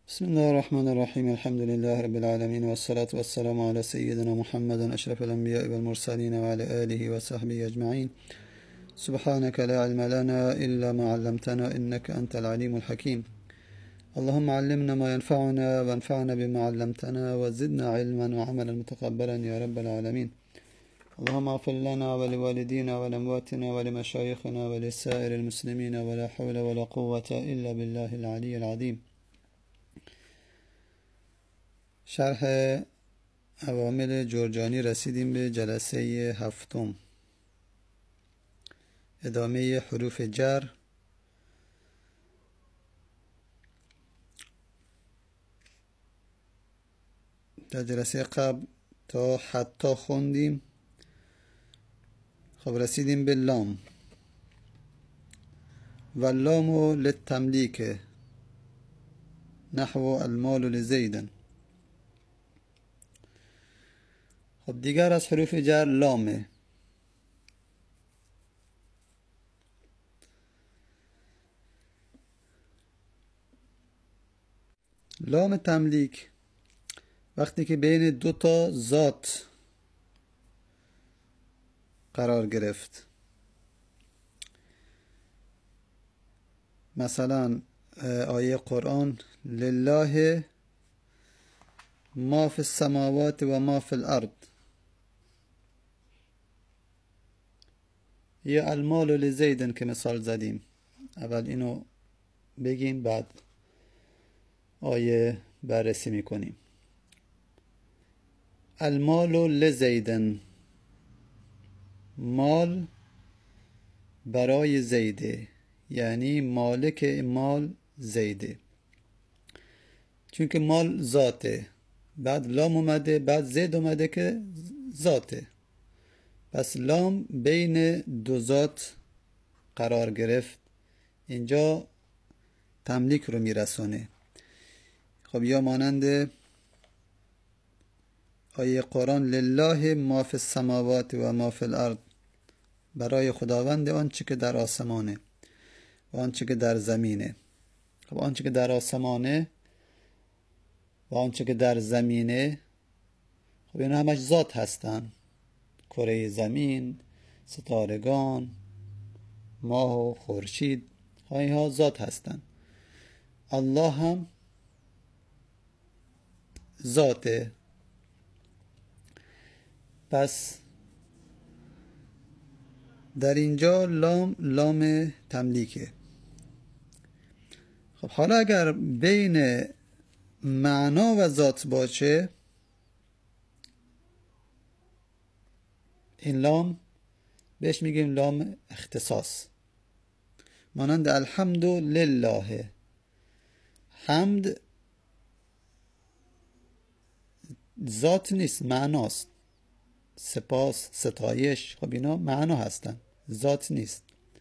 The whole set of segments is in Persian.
بسم الله الرحمن الرحيم. الحمد لله رب العالمين، والصلاة والسلام على سيدنا محمد أشرف الأنبياء والمرسلين وعلى آله وصحبه أجمعين. سبحانك لا علم لنا إلا ما علمتنا إنك أنت العليم الحكيم. اللهم علمنا ما ينفعنا وانفعنا بما علمتنا وزدنا علما وعملا متقبلا يا رب العالمين. اللهم اغفر لنا ولوالدينا ولأمواتنا ولمشايخنا ولسائر المسلمين، ولا حول ولا قوة إلا بالله العلي العظيم. شرح عوامل جرجانی رسیدیم به جلسه هفتم، ادامه حروف جر. در جلسه قبل تا حتی خوندیم. خب رسیدیم به لام. و لام للتملیک نحو المال لزیدن. خب دیگر از حروف جر لامه. لام تملیک وقتی که بین دو تا ذات قرار گرفت، مثلا آیه قرآن لله ما فی السماوات و ما فی الارض، یا المال لزیدن که مثال زدیم. اول اینو بگیم بعد آیه بررسی میکنیم. المال لزیدن، مال برای زیده، یعنی مالک مال زیده، چون که مال ذاته. بعد لام اومده، بعد زید اومده که ذاته، پس لام بین دو ذات قرار گرفت، اینجا تملیک رو میرسونه. خب یا مانند آیه قرآن لله ما فی السماوات و ما فی الارض، برای خداوند آنچه که در آسمانه و آنچه که در زمینه. خب آنچه که در آسمانه و آنچه که در زمینه، خب اینا همش ذات هستن. کره زمین، ستارگان، ماه و خورشید، اینها ذات هستن. الله هم ذاته. پس در اینجا لام تملیکه. خب حالا اگر بین معنا و ذات باشه، این لام بهش میگیم لام اختصاص. مانند الحمد لله، حمد ذات نیست، معناست. سپاس، ستایش، خب اینا معنا هستن، ذات نیست.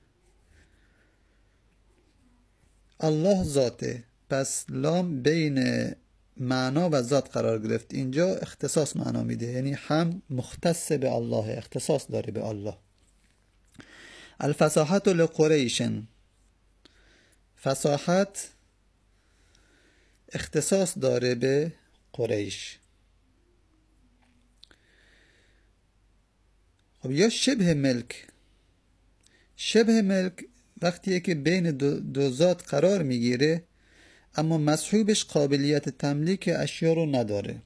الله ذاته، پس لام بین معنا و ذات قرار گرفت. اینجا اختصاص معنا میده، یعنی حمد مختص به الله، اختصاص داره به الله. الفصاحت لقریشن، فصاحت اختصاص داره به قریش. خب یا شبه ملک. شبه ملک وقتیه که بین دو ذات قرار میگیره اما مصحوبش قابلیت تملیک اشیا رو نداره.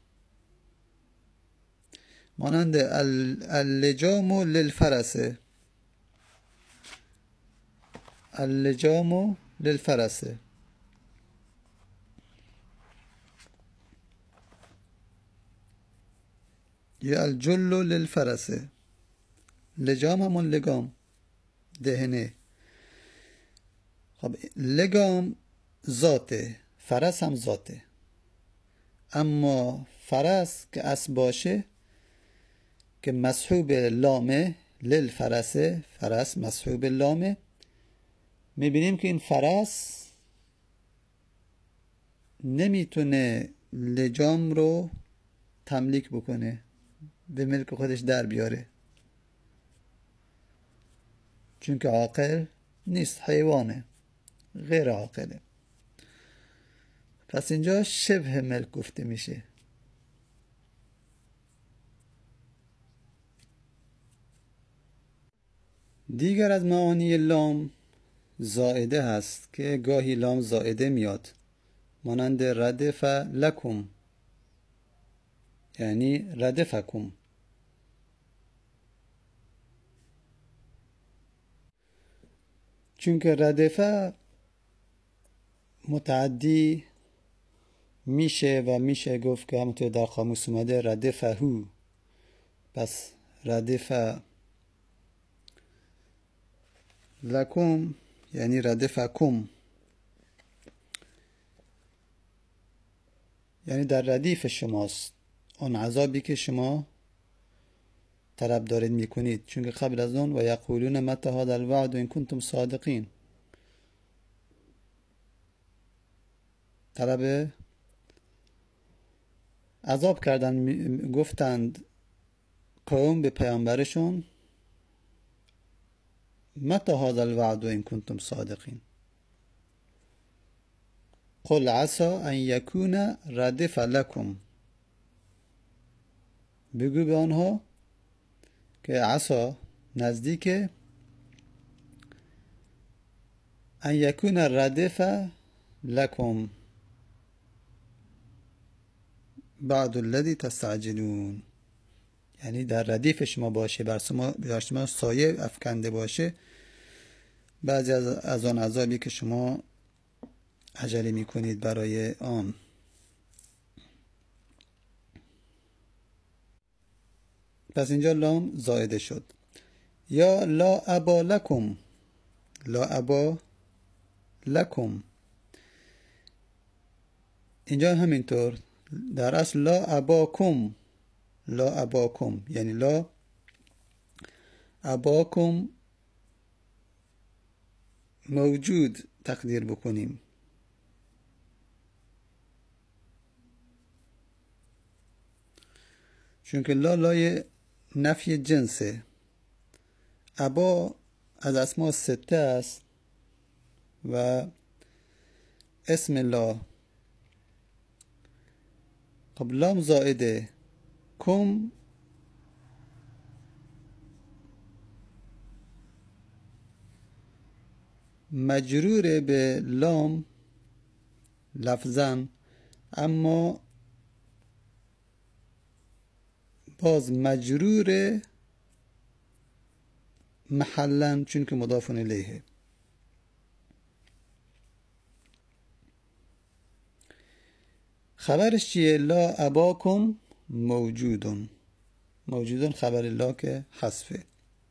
مانند اللجام للفرس، اللجام للفرس. یا الجل للفرس، لجام همون لگام، دهنه. خب لگام ذاته، فرس هم ذاته، اما فرس که اسب باشه که مصحوب لامه، للفرس، فرس مصحوب لامه، میبینیم که این فرس نمیتونه لجام رو تملیک بکنه، به ملک خودش در بیاره، چون که عاقل نیست، حیوانه، غیر عاقله. پس اینجا شبه ملک گفته میشه. دیگر از معانی لام زائده هست که گاهی لام زائده میاد، مانند ردف لکم، یعنی ردفکم. چون که ردفه متعدی میشه و میشه گفت که همونطور در قاموس اومده ردفهو. پس ردف لکم یعنی ردفکم، یعنی در ردیف شماست اون عذابی که شما طلب دارید میکنید. چون که قبل از اون و یقولون متى هذا الوعد ان کنتم صادقین، طلب عذاب کردن، گفتند قوم به پیامبرشون متى هذا الوعد ان کنتم صادقین، قل عسى ان یکون ردف لکم، بگو به آنها که عسى نزدیک ان یکون ردف لکم بعد الذی تستعجلون، یعنی در ردیف شما باشه، بر شما سایه افکنده باشه بعضی از آن عذابی که شما عجله میکنید برای آن. پس اینجا لام زائده شد. یا لا ابا لکم، لا ابا لکم، اینجا همینطور در اصل لا اباکم، لا اباکم یعنی لا اباکم موجود تقدیر بکنیم. چون که لا لای نفی جنسه. ابا از اسماء سته است و اسم لا. خب لام زائده، کم مجرور به لام لفظاً، اما باز مجرور محلاً چون که مضاف الیه. خبرش چیه؟ لا اباکم موجودون، موجودون خبر لا که حذفه.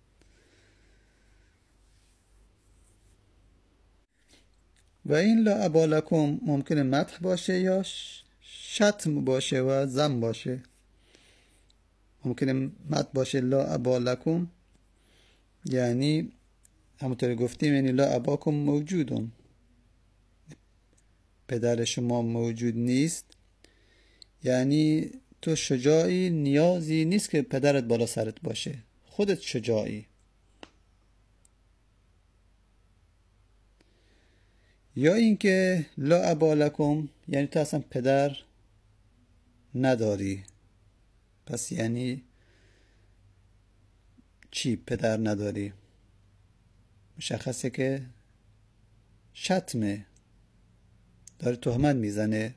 و این لا ابا لکم ممکنه مدح باشه یا شتم باشه و ذم باشه. ممکنه مدح باشه لا ابا لکم، یعنی همونطور گفتیم یعنی لا اباکم موجودون، پدر شما موجود نیست، یعنی تو شجاعی، نیازی نیست که پدرت بالا سرت باشه، خودت شجاعی. یا اینکه لا ابا لکم یعنی تو اصلا پدر نداری. پس یعنی چی پدر نداری؟ مشخصه که شتمه، داره تهمت میزنه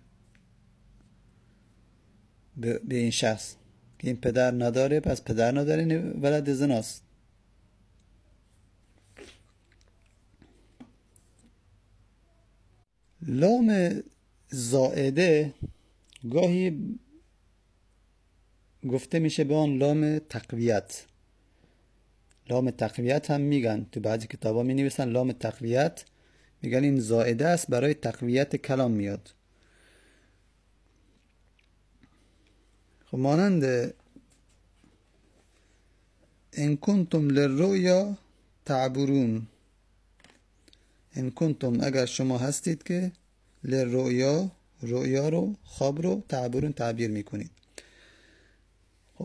به این شخص که این پدر نداره، پس پدر نداره، این ولد زناست. لام زائده گاهی گفته میشه به آن لام تقویت. لام تقویت هم میگن، تو بعضی کتابا می نویسن لام تقویت، میگن این زائده است برای تقویت کلام میاد. خب مانند ان کنتم للرؤیا تعبرون، ان کنتم اگر شما هستید که للرؤیا، رؤیا رو خواب رو تعبرون تعبیر میکنید. خب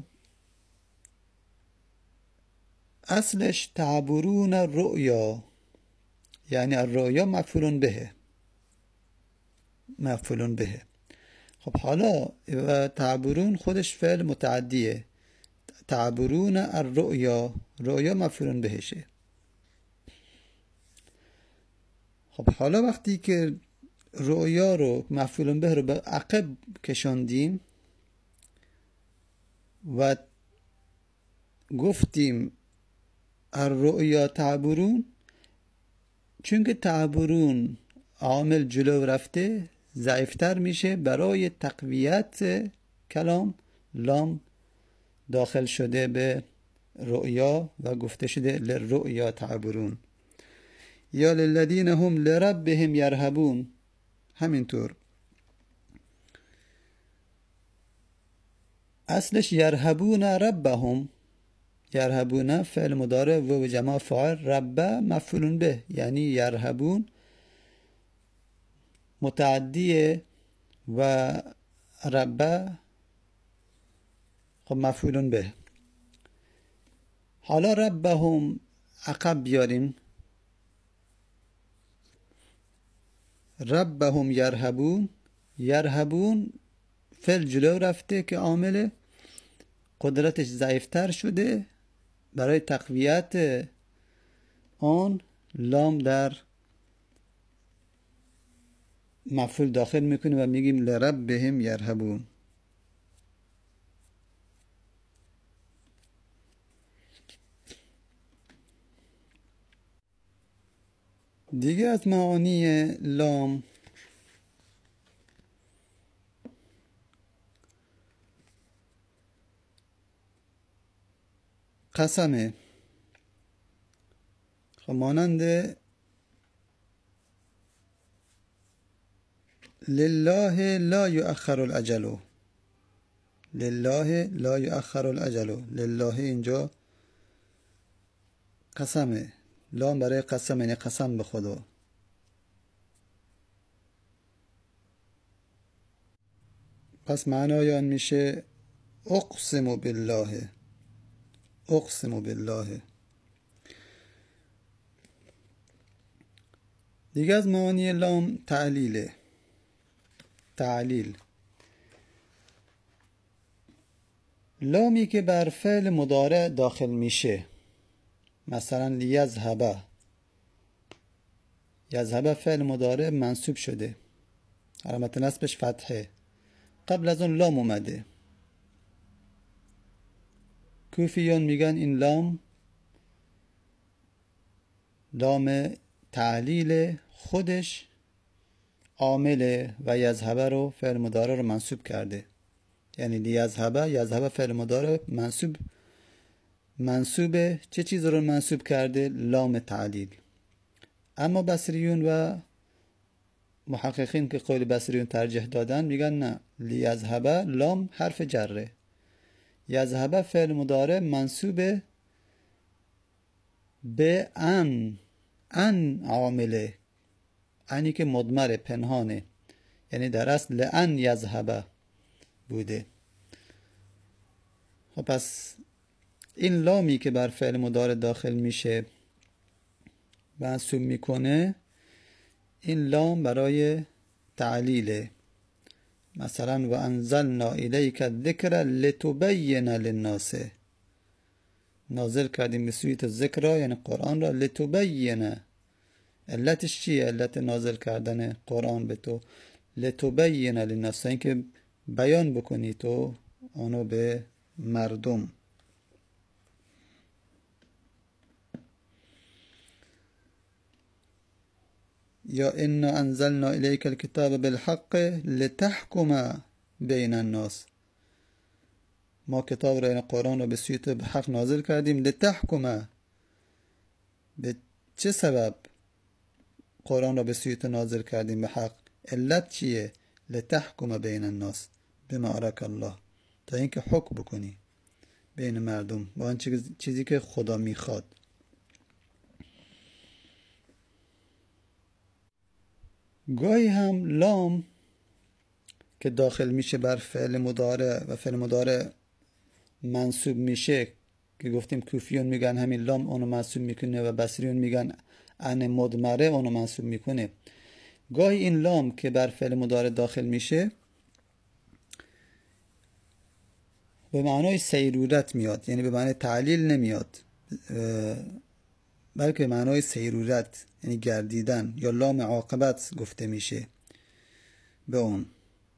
اصلش تعبرون رؤیا، یعنی الرؤیا مفعول به، مفعول به. خب حالا و تعبرون خودش فعل متعدیه، تعبرون الرؤیا، رؤیا مفعول بهشه. خب حالا وقتی که رؤیا رو مفعول به رو به عقب کشاندیم و گفتیم الرؤیا تعبرون، چون که تعبرون عامل جلو رفته ضعیفتر میشه، برای تقویت کلام لام داخل شده به رؤیا و گفته شده للرؤیا تعبرون. یا للذین هم لربهم یرهبون، همینطور اصلش یرهبون ربهم، یرهبون فعل مضارع و جمع فاعل، رب مفعول به، یعنی یرهبون متعدیه و رب خب مفعول به. حالا ربهم عقب بیاریم، ربهم یرهبون، یرهبون فعل جلو رفته که عامل قدرتش ضعیفتر شده، برای تقویت آن لام در مفعول داخل میکنه و میگیم لربهم یرهبون. دیگه از معانی لام قسمه. خب مانند لله لا یؤخر الاجل، لله لا یؤخر الاجل، لله اینجا قسمه، لام برای قسم یعنی قسم به خدا. پس معنای آن میشه اقسم بالله، اقسم بالله. دیگه از معانی لام تعلیله، تعلیل، لامی که بر فعل مضارع داخل میشه، مثلا لیذهب، یذهب فعل مضارع منصوب شده، علامت نصبش فتحه، قبل از اون لام اومده. کوفیون میگن این لام لام تعلیل، خودش عامل و یذهب رو فعل مضارع رو منصوب کرده، یعنی لیذهب، یذهب فعل مضارع منصوبه، چه چیز رو منصوب کرده؟ لام تعلیل. اما بصریون و محققین که قول بصریون ترجیح دادن میگن نه، لیذهب لام حرف جره، یذهب فعل مضارع منصوبه به ان عامله، انی که مضمر پنهانه، یعنی در اصل لان یذهب بوده. خب پس این لامی که بر فعل مضارع داخل میشه منصوب میکنه، این لام برای تعلیله. مثلا و انزلنا الیک الذکر لتبین للناس، نازل کردیم به سویت ذکر یعنی قرآن را، لتبین، علتش چیه؟ علت نازل کردن قرآن به تو لتبین للناس، این که بیان بکنی تو آنو به مردم. یا انا انزلنا الیک الکتاب بالحق لتحکم بین الناس، ما کتاب را، یعنی قرآن را به سویت حق نازل کردیم، لتحکم، به چه سبب قرآن را به سویت نازل کردیم به حق؟ علت چیه؟ لتحکم بین الناس بما اراک الله، تا اینکه حکم بکنی بین مردم با آن چیزی که خدا میخواد. گاهی هم لام که داخل میشه بر فعل مضارع و فعل مضارع منصوب میشه، که گفتیم کوفیون میگن همین لام اونو منصوب میکنه و بصریون میگن ان مضمره اونو منصوب میکنه. گاهی این لام که بر فعل مضارع داخل میشه به معنای سیرورت میاد، یعنی به معنای تعلیل نمیاد، بلکه به معنای سیرورت یعنی گردیدن، یا لام عاقبت گفته میشه به اون.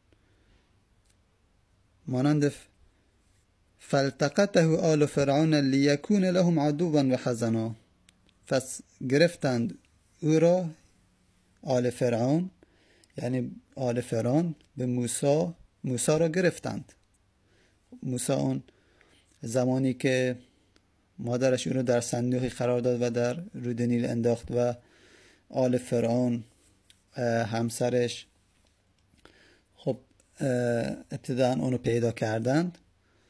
مانند فالتقطه آل فرعون لیکون لهم عدوا و حزنا، پس گرفتند او را آل فرعون، یعنی آل فرعون به موسی را گرفتند. موسی اون زمانی که مادرش او رو در صندوقی قرار داد و در رود نیل انداخت و آل فرعون همسرش خب ابتداً اونو پیدا کردند.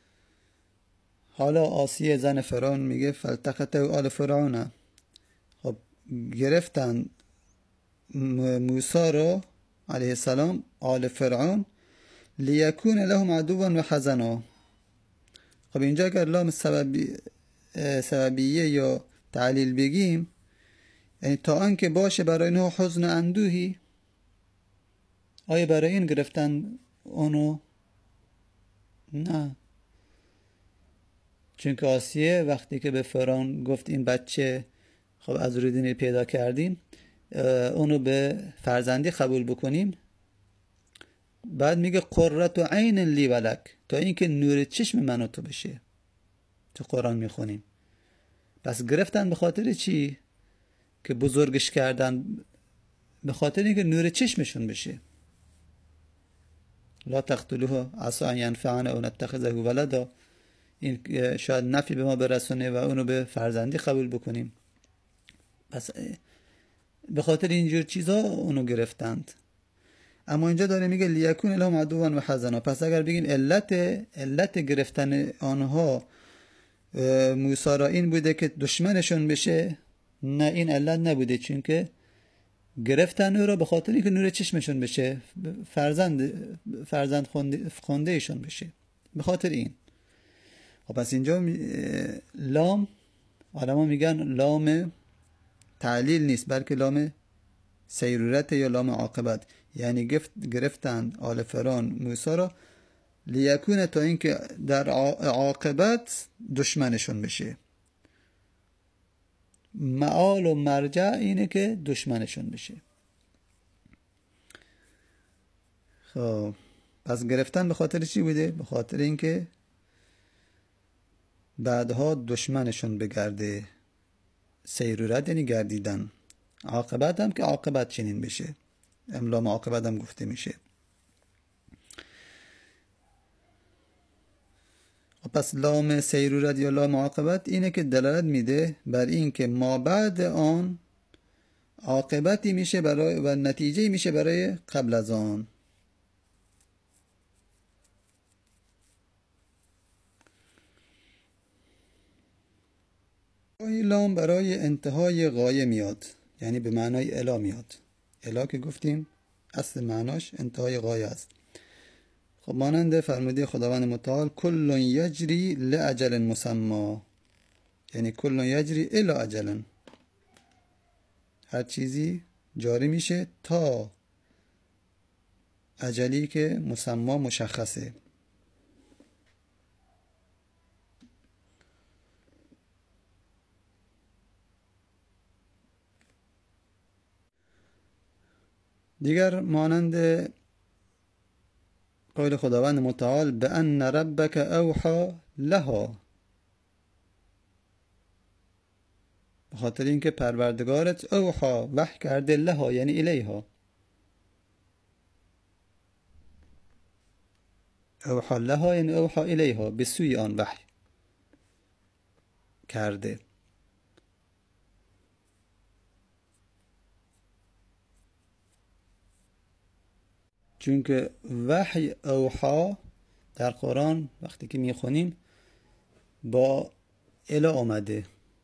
حالا آسیه زن فرعون میگه فالتقطه آل فرعون، خب گرفتن موسی رو علیه السلام آل فرعون لیکون لهم عدوا و حزنا. خب اینجا اگر لام سببیه یا تعلیل بگیم، یعنی تا آنکه باشه برای اینها حزن و اندوهی. آیا برای این گرفتن اونو؟ نه، چون که آسیه وقتی که به فرعون گفت این بچه خب از رود نیل پیدا کردیم، اونو به فرزندی قبول بکنیم، بعد میگه قرة عین لی ولک، تا اینکه نور چشم من و تو بشه. تو قرآن میخونیم. پس گرفتن به خاطر چی؟ که بزرگش کردن، به خاطر اینکه نور چشمشون بشه. لا تقتلوه عسى ان ینفعنا او نتخذه ولدا، این شاید نفعی به ما برسونه و اونو به فرزندی قبول بکنیم. پس به خاطر اینجور چیزا اونو گرفتند. اما اینجا داره میگه لیکون لهم عدوا و حزنا. پس اگر بگیم علت گرفتن آنها موسی را این بوده که دشمنشون بشه، نه، این علت نبوده، چون که گرفتن او را به خاطر اینکه نور چشمشون بشه، فرزند خونده ایشون بشه، به خاطر این. خب پس اینجا لام، آدما میگن لام تعلیل نیست، بلکه لام سیرورت یا لام عاقبت، یعنی گرفتند آل فرعون موسی را لیکونه، تا اینکه در عاقبت دشمنشون بشه. معال و مرجع اینه که دشمنشون بشه. خب پس گرفتن به خاطر چی بوده؟ به خاطر اینکه بعدها دشمنشون بگرده. سیرورت یعنی گردیدن. عاقبت هم که عاقبت چنین بشه، لام عاقبت هم گفته میشه. پس لام سیرورت یا لام عاقبت اینه که دلالت میده بر این که ما بعد آن عاقبتی میشه برای و نتیجه میشه برای قبل از آن. این لام برای انتهای غایه میاد، یعنی به معنای الا میاد. الا که گفتیم اصل معناش انتهای غایه است. خب مانند فرموده خداوند متعال کل یجری لاجل مسمى، یعنی کل یجری الی اجل، هر چیزی جاری میشه تا اجلی که مسمى مشخصه. دیگر مانند قول خداوند متعال به ان ربک اوحی لها، به خاطر اینکه پروردگارت اوحی وحی کرده لها یعنی الیها. اوحی لها یعنی اوحی الیها، به سوی آن وحی کرده. چون که وحی اوحی در قرآن وقتی که میخونیم با الا آمده.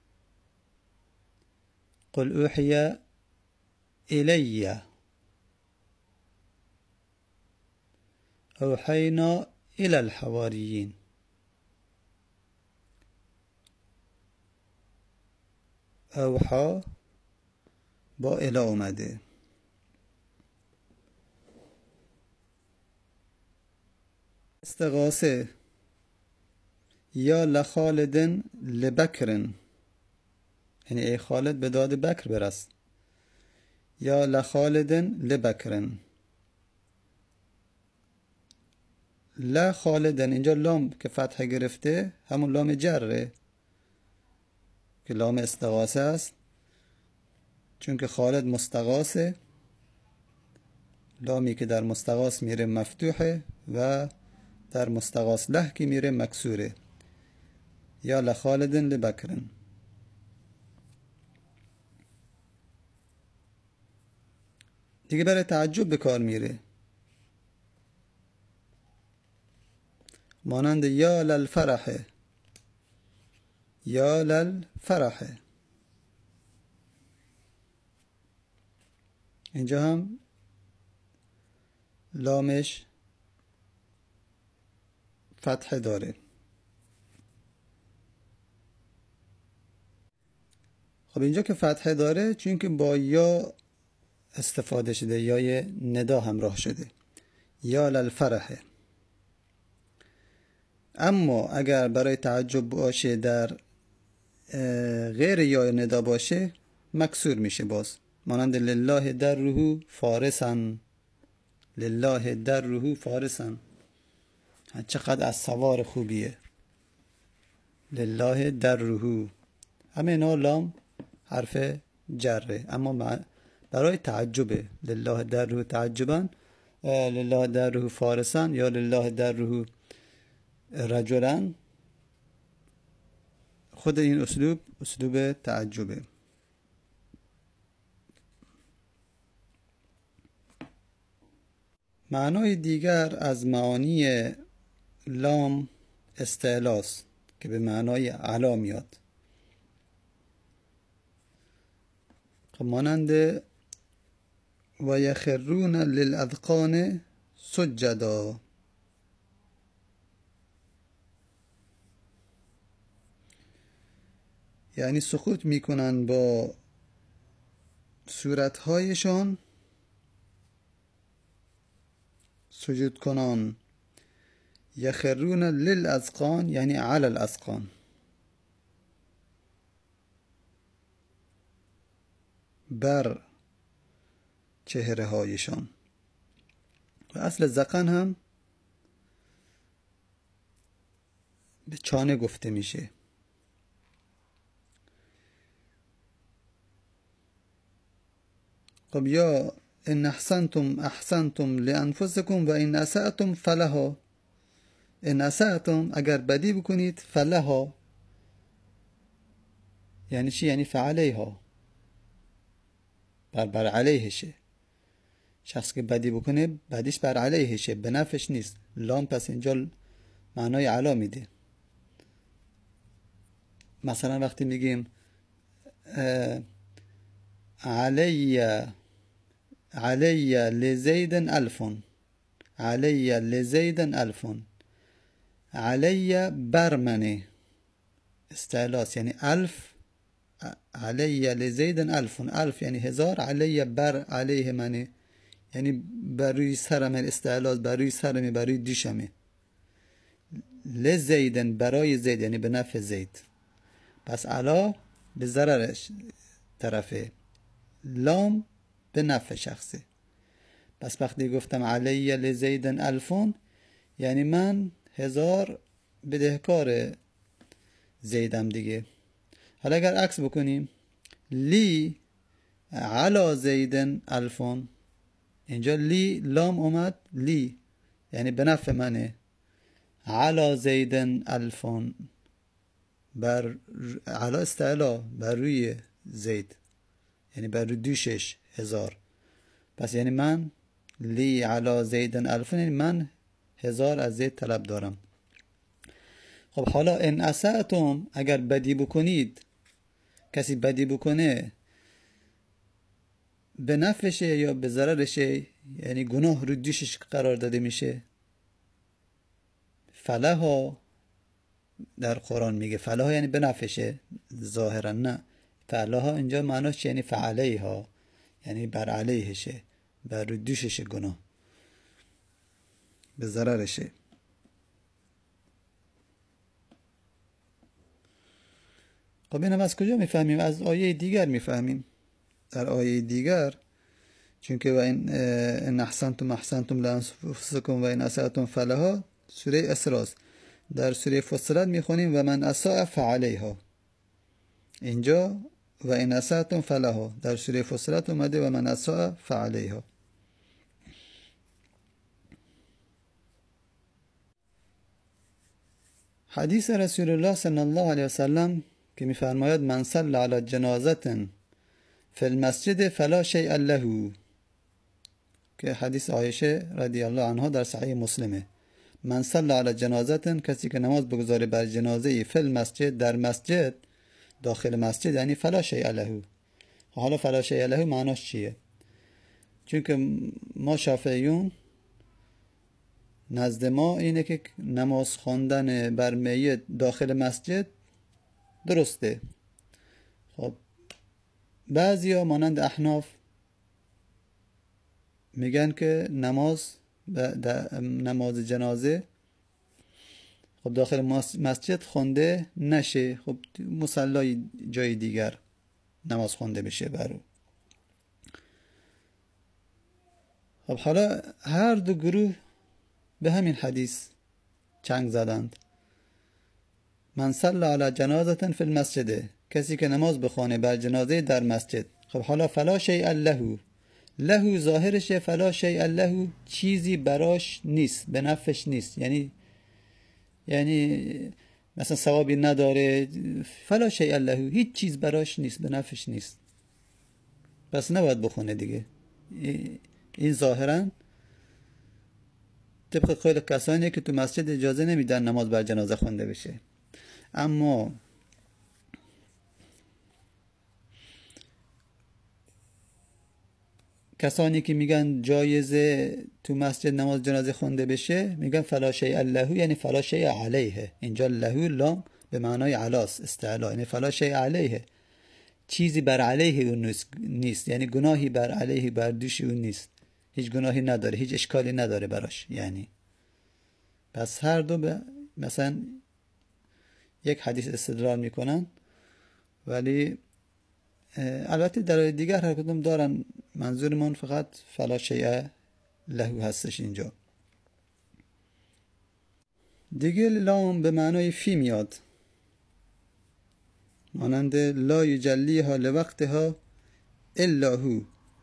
قل اوحی الی اوحینا الی الحواریین. اوحی با الا آمده. استغاثه یا لخالدن لبکرن، یعنی ای خالد به داد بکر برس. یا لخالدن لبکرن. لخالدن اینجا لام که فتح گرفته همون لام جره که لام استغاثه است، چون که خالد مستغاثه، لامی که در مستغاث میره مفتوحه و در مستغاث له که میره مکسوره. یا لخالدن لبکرن. دیگه برای تعجب به کار میره، مانند یا للفرحه، یا للفرحه. اینجا هم لامش فتح داره. خب اینجا که فتح داره چون که با یا استفاده شده، یا ندا همراه شده، یا للفرحه. اما اگر برای تعجب باشه در غیر یا ندا باشه مکسور میشه باز، مانند لله دره فارسن. لله دره فارسن، چقدر از سوار خوبیه. لله دره، همه اینا لام حرف جره، اما برای تعجبه. لله دره تعجبا، لله دره فارسن یا لله دره رجلن. خود این اسلوب تعجبه. معنای دیگر از معانی لام استعلاست که به معنای علا میاد. مانند و یخرون للاذقان سجدا، یعنی سقوط میکنن با صورتهایشان سجود کنان. یخرون للاذقان یعنی علی الاذقان، بر چهره هایشان. و اصل زقن هم به چانه گفته میشه. خب یا ان احسنتم احسنتم لانفسکم و ان اسأتم فلها. ان اسأتم اگر بدی بکنید، فلها یعنی چی؟ یعنی فعلیها، بر علیهشه. شخص که بدی بکنه بدیش بر علیهشه، به نفعش نیست. لام پس اینجا معنای علا میده. مثلا وقتی میگیم علی لزید الفون، علی لزید الفون، علی بر منه استعلاس، یعنی الف. علی لزید الفون، الف یعنی هزار، علی بر علیه منه یعنی بر روی سرم، استعلاس بر روی سرم، بر روی دیشمه. لزیدن برای زید یعنی به نفع زید. پس علا به ضررش طرفه، لام به نفع شخصه. پس وقتی گفتم علی لزیدن الفون یعنی من 1000 بدهکار زیدم دیگه. حالا اگر عکس بکنیم، لی علا زیدن الفون، اینجا لی لام اومد، لی یعنی به نفع منه. علا زیدن الفون، بر علا استعلا بر روی زید یعنی بر روی دوشش 1000. پس یعنی من لی علا زیدن الفون یعنی من 1000 از زید طلب دارم. خب حالا ان اسأتم اگر بدی بکنید، کسی بدی بکنه به نفعشه یا به ضررشه، یعنی گناه رو دوشش قرار داده میشه. فلها در قرآن میگه فلها یعنی به نفعشه، ظاهرا نه. فلها اینجا معناش یعنی فعلیها یعنی بر علیهشه، بر دوشش گناه، به ضررشه. خب اینم از کجا میفهمیم؟ از آیه دیگر میفهمیم. در آیه دیگر چون که و این احسنتم لانفسکم و این اسأتم فلها، سوره اسراء. در سوره فصلت میخونیم و من اساء فعلیها. اینجا و این اسأتم فلها، در سوره فصلت اومده و من اساء فعلیها. حدیث رسول الله صلی الله علیه وسلم که میفرماید من صلی علی جنازه فی المسجد فلا شیء له، که حدیث عایشه رضی الله عنها در صحیح مسلمه. من صلی علی جنازه، کسی که نماز بگذاره بر جنازه فی المسجد، در مسجد، داخل مسجد، یعنی فلا شیء له. حالا فلا شیء له معناش چیه؟ چون که ما شافعیون نزد ما اینه که نماز خواندن بر میت داخل مسجد درسته. خب بعضیا مانند احناف میگن که نماز جنازه خب داخل مسجد خونده نشه، خب مصلی جای دیگر نماز خونده بشه برو. خب حالا هر دو گروه به همین حدیث چنگ زدند. من صلی علی جنازه فی المسجد، کسی که نماز بخونه بر جنازه در مسجد. خب حالا فلا شیء له، له ظاهرشه فلا شیء له، چیزی براش نیست، به نفعش نیست، یعنی مثلا ثوابی نداره. فلا شیء له، هیچ چیز براش نیست، به نفعش نیست، پس نباید بخونه دیگه. این ظاهرا طبق قول کسانیه که تو مسجد اجازه نمیدن نماز بر جنازه خونده بشه. اما کسانی که میگن جایزه تو مسجد نماز جنازه خونده بشه میگن فلا شیء له، یعنی فلا شیء علیه. اینجا له لام به معنای علاس، استعلا، یعنی فلا شیء علیه، چیزی بر علیه اون نیست، یعنی گناهی بر علیه بر دوش اون نیست، هیچ گناهی نداره، هیچ اشکالی نداره براش. یعنی پس هر دو مثلا یک حدیث استدلال میکنن، ولی البته در دیگر هر کدوم دارن. منظورمون فقط فلا شیء له هستش اینجا. دیگه لام به معنای فی میاد، مانند لا یجلیها لوقتها الا هو،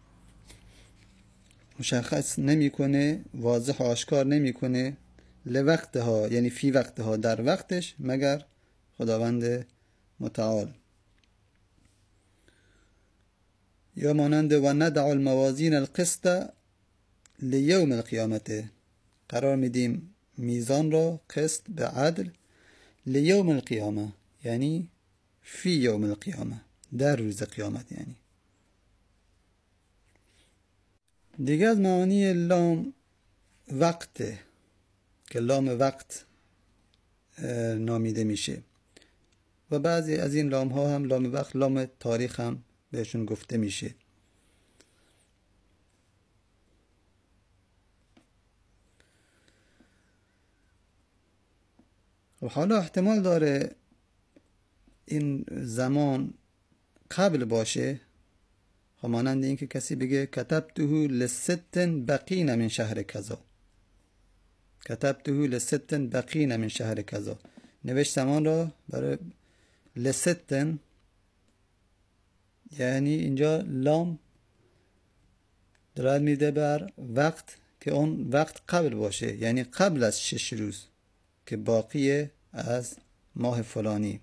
مشخص نمیکنه، واضح و آشکار نمیکنه، لوقتها یعنی فی وقتها، در وقتش، مگر خداوند متعال. یا مانند و ندع الموازین القسط لیوم القیامت، قرار میدیم میزان را قسط به عدل، لیوم القیامه یعنی فی یوم القیامه، در روز قیامت. یعنی دیگه از معانی لام وقته که لام وقت نامیده میشه، و بعضی از این لام ها هم لام وقت، لام تاریخ هم بهشون گفته میشه. و حالا احتمال داره این زمان قبل باشه، همانند این که کسی بگه کتبته لست بقین من شهر کذا، کتبته لست بقین من شهر کذا، نوشت زمان را برای لستن، یعنی اینجا لام دلالت میده بر وقت که اون وقت قبل باشه، یعنی قبل از 6 روز که باقیه از ماه فلانی.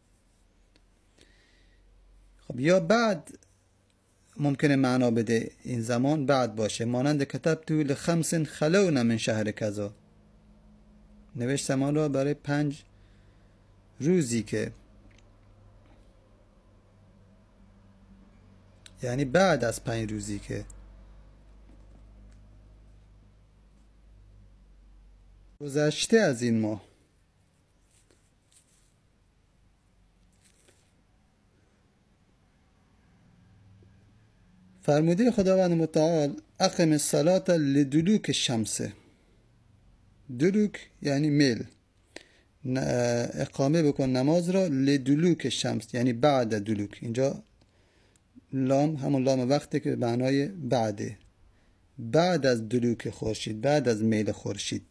خب یا بعد ممکنه معنا بده این زمان بعد باشه، مانند کتبت لخمس خلون من شهر کذا، نوشت زمان را برای 5 روزی که، یعنی بعد از 5 روزی که گذشته از این ماه. فرموده خداوند متعال اقم الصلاة لدلوک الشمس، دلوک یعنی میل، اقامه بکن نماز را لدلوک شمس، یعنی بعد دلوک. اینجا لام همون لام وقته که به معنای بعده، بعد از دلوک خورشید، بعد از میل خورشید.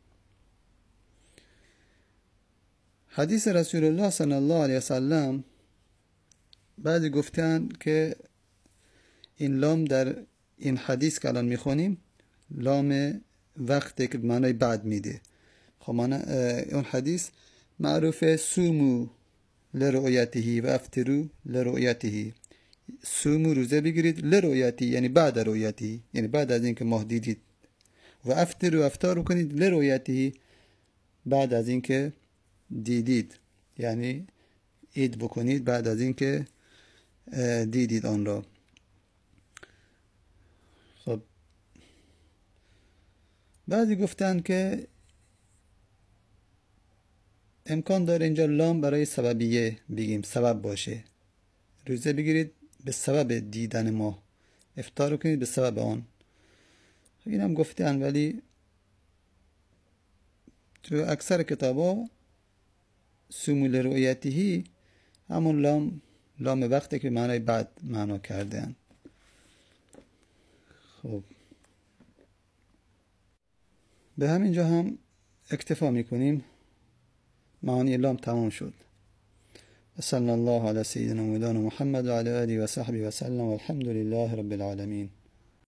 حدیث رسول الله صلی الله علیه وسلم بعضی گفتن که این لام در این حدیث که الان میخونیم لام وقته که به معنای بعد میده. خب اون حدیث معروفه سومو لرؤیته و افطروا لرؤیته. سومو روزه بگیرید، لرؤیته یعنی بعد رؤیته، یعنی بعد از اینکه ماه دیدید، و افطروا افطار کنید لرؤیته بعد از اینکه دیدید، یعنی عید بکنید بعد از اینکه دیدید آن را. خب بعضی گفتن که امکان داره اینجا لام برای سببیه بگیم، سبب باشه. روزه بگیرید به سبب دیدن ماه، افطار کنید به سبب آن. این هم گفتن، ولی تو اکثر کتابا سمول رؤیتهی همون لام وقتی که معنای بعد معنا کردن. خب به همینجا هم اکتفا میکنیم، معانی لام تمام شد. صلی الله علی سیدنا مولانا محمد و علی آله و صحبه و سلم والحمد لله رب العالمین.